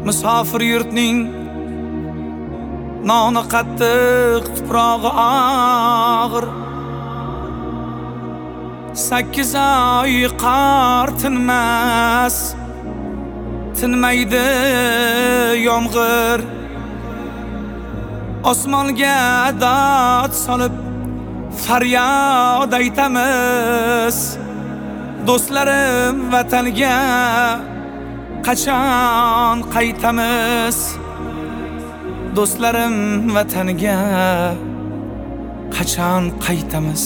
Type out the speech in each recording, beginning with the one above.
musofir yurtning noni qattiq tuprog'i og'ir. 8 oy qor tinmas, tinmaydi yomg'ir. Osmonga dod solib faryod aytamiz. Do'stlarim vatanga qachon qaytamiz? Do'stlarim vatanga qachon qaytamiz?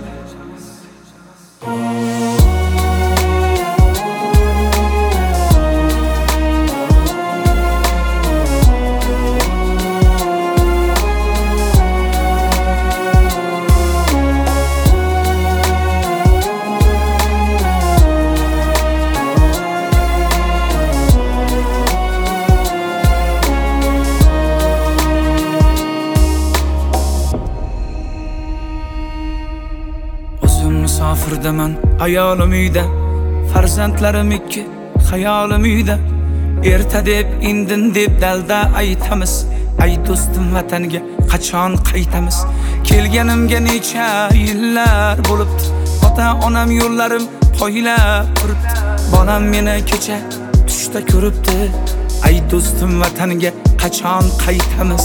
Musofirdaman, ayolim uyda, farzandlarim 2, xayolim uyda. Erta deb, indin deb dalda aytamiz. Ay do'stim vatanga qachon qaytamiz? Kelganimga necha yillar bo'libdi. Ota-onam yo'llarim poylab turibdi. Bolam meni kecha tushda ko'ribdi. Ay do'stim vatanga qachon qaytamiz?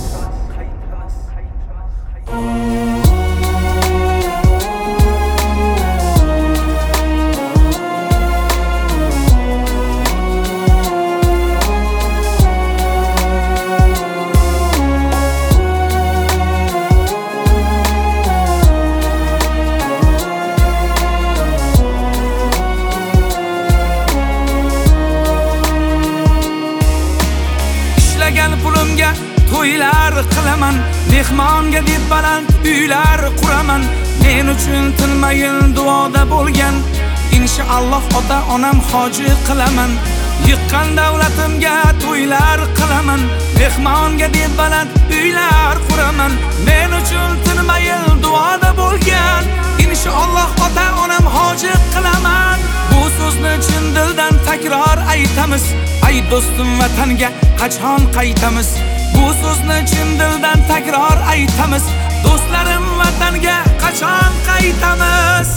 Pulimga to'ylar qilaman, mehmonga deb baland uylar quraman. Men uchun tinmayin duoda bo'lgan, inshaalloh ota-onam hoji qilaman. Yiqqan davlatimga to'ylar qilaman, mehmonga deb baland uylar quraman. Men uchun tinmayin duoda bo'lgan, inshaalloh ota-onam hoji qilaman. Bu so'zni chin dildan takror aytamiz. Ay do'stim vatanga qachon qaytamiz? Bu so'zni chin dildan takror aytamiz. Do'stlarim vatanga qachon qaytamiz?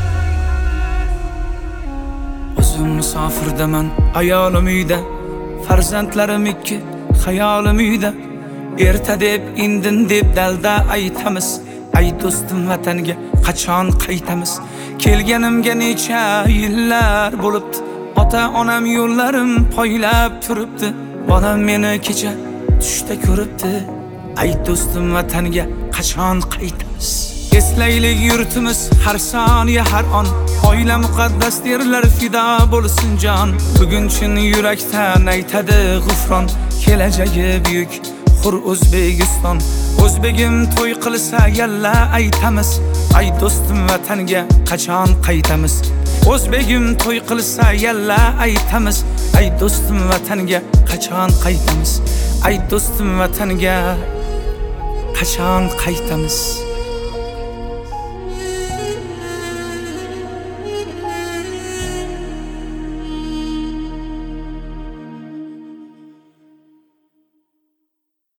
O'zim musofirdaman, ayolim uyda, farzandlarim 2, xayolim uyda. Erta deb, indin deb dalda aytamiz. Ay do'stim vatanga qachon qaytamiz? Kelganimga necha yillar bo'libdi. Ota-onam yo'llarim poylab turibdi. Bolam meni kecha tushda ko'ribdi. Ay do'stim vatanga qachon qaytamiz? Eslaylik yurtimiz har soniya har on. Oila muqaddas derlar, fido bo'lsin jon. Bugun chin yurakdan aytadi g'ufron. Kelajagi buyuk hur O'zbekiston. O'zbegim to'y qilsa yalla aytamiz. Ay do'stim vatanga qachon qaytamiz? O'zbegim to'y qilsa yalla aytamiz. Ay do'stim vatanga qachon qaytamiz? Ay do'stim vatanga qachon qaytamiz?